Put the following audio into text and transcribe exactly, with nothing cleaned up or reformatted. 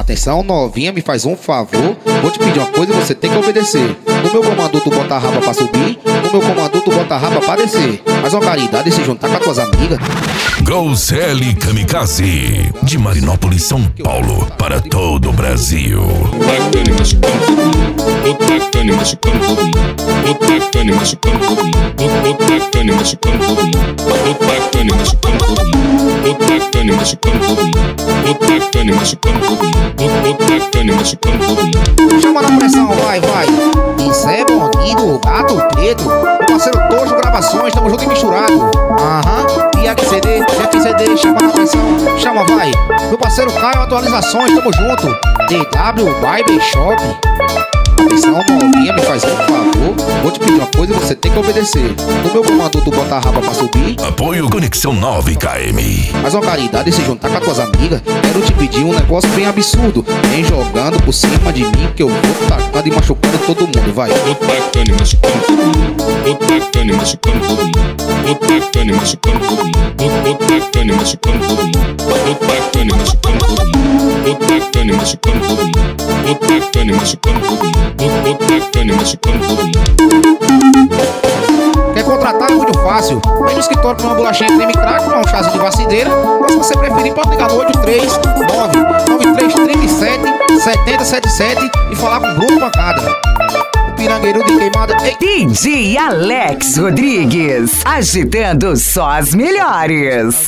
Atenção, novinha, me faz um favor. Vou te pedir uma coisa e você tem que obedecer. No meu comando tu bota a raba pra subir, no meu comando tu bota a raba pra descer. Mas uma caridade se juntar com as tuas amigas. Groselha Kamikaze, de Marinópolis, São Paulo, para todo o Brasil. Bacana e machucando todo, bacana e machucando todo, bacana e machucando todo, bacana e machucando todo, bacana e machucando todo, bacana e machucando todo, bacana e machucando todo, bacana e machucando todo. Chama na pressão, vai, vai. Isso é bonito, gato preto. Meu parceiro Tojo Gravações, tamo junto e misturado. Aham, e aqui C D, e aqui C D, chama na pressão, chama, vai. Meu parceiro Caio Atualizações, tamo junto. D W Barber Shop. Atenção, novinha, me faz um favor. Vou te pedir uma coisa e você tem que obedecer. No meu comando tu bota a raba pra subir. Apoio Conexão nove K M. Mas uma caridade se juntar com as tuas amigas. Quero te pedir um negócio bem absurdo. Vem jogando por cima de mim que eu vou tacando e machucando todo mundo, vai. Bacana e machucando todo, bacana e machucando todo, bacana e machucando todo, bacana e machucando todo, bacana e machucando todo, bacana e machucando todo, bacana e machucando todo, bacana e machucando todo. Quer contratar é muito fácil. Vem no escritório pra uma bolachinha creme crack, um chazinho de vacideira. Ou se você preferir, pode ligar no oito três nove nove três três sete sete zero sete sete e falar com o Bruno Pancada. O pirangueiro de queimada. Ei. D J Alex Rodrigues, agitando só as melhores.